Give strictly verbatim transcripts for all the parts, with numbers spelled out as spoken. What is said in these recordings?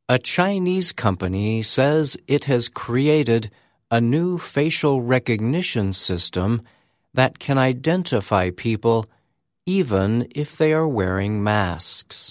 A Chinese company says it has created a new facial recognition system that can identify people even if they are wearing masks.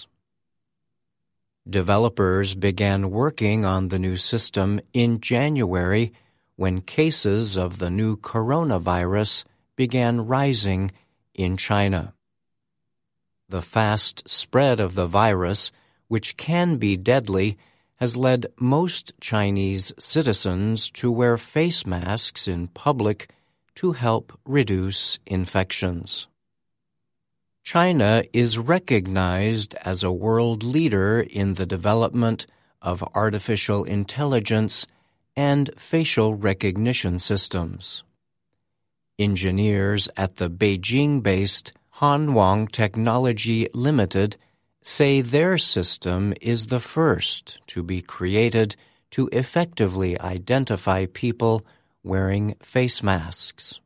Developers began working on the new system in January when cases of the new coronavirus began rising in China. The fast spread of the virus, which can be deadly, has led most Chinese citizens to wear face masks in public to help reduce infections. China is recognized as a world leader in the development of artificial intelligence and facial recognition systems. Engineers at the Beijing-based Hanwang Technology Limited say their system is the first to be created to effectively identify people wearing face masks.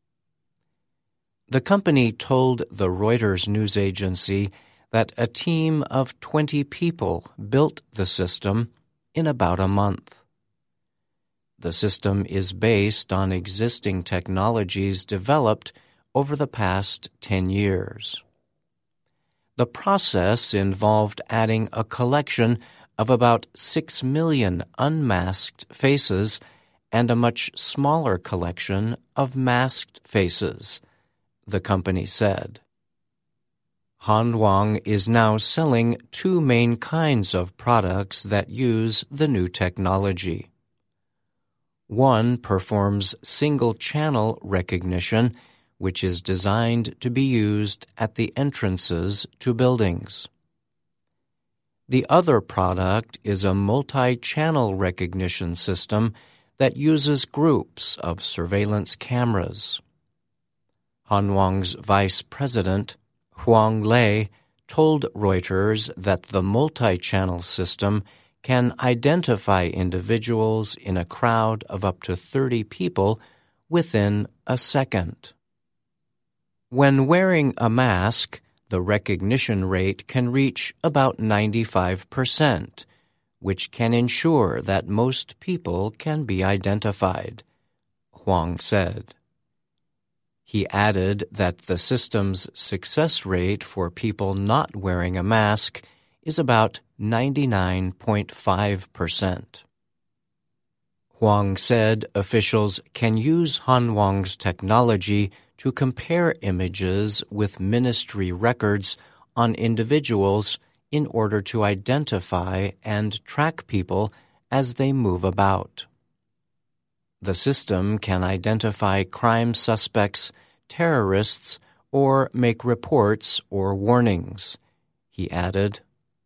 The company told the Reuters news agency that a team of twenty people built the system in about a month. The system is based on existing technologies developed over the past ten years. The process involved adding a collection of about six million unmasked faces and a much smaller collection of masked faces, the company said. Hanwang is now selling two main kinds of products that use the new technology. One performs single-channel recognition, which is designed to be used at the entrances to buildings. The other product is a multi-channel recognition system that uses groups of surveillance cameras. Hanwang's vice president, Huang Lei, told Reuters that the multi-channel system can identify individuals in a crowd of up to thirty people within a second. When wearing a mask, the recognition rate can reach about ninety-five percent, which can ensure that most people can be identified, Huang said. He added that the system's success rate for people not wearing a mask is about ninety-nine point five percent. Huang said officials can use Hanwang's technology to compare images with ministry records on individuals in order to identify and track people as they move about. The system can identify crime suspects, terrorists, or make reports or warnings, he added.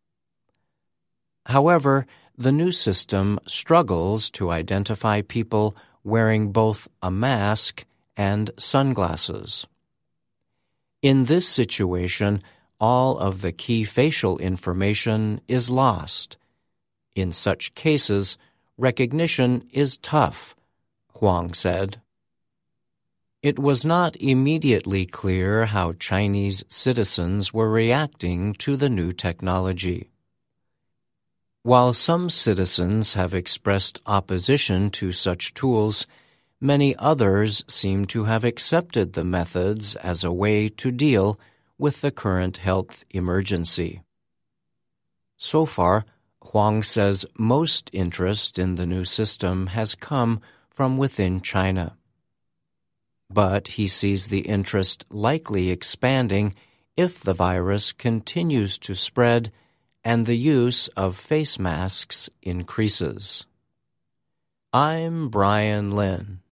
However, the new system struggles to identify people wearing both a mask and sunglasses. In this situation, all of the key facial information is lost. In such cases, recognition is tough, Huang said. It was not immediately clear how Chinese citizens were reacting to the new technology. While some citizens have expressed opposition to such tools, many others seem to have accepted the methods as a way to deal with the current health emergency. So far, Huang says most interest in the new system has come from within China. But he sees the interest likely expanding if the virus continues to spread and the use of face masks increases. I'm Brian Lynn.